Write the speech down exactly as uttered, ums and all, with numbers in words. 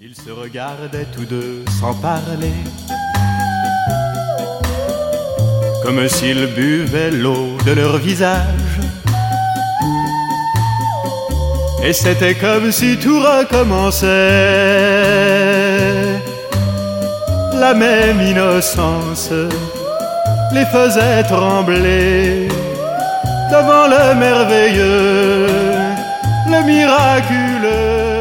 Ils se regardaient tous deux sans parler, comme s'ils buvaient l'eau de leur visage. Et c'était comme si tout recommençait, la même innocence les faisait trembler devant le merveilleux, le miraculeux.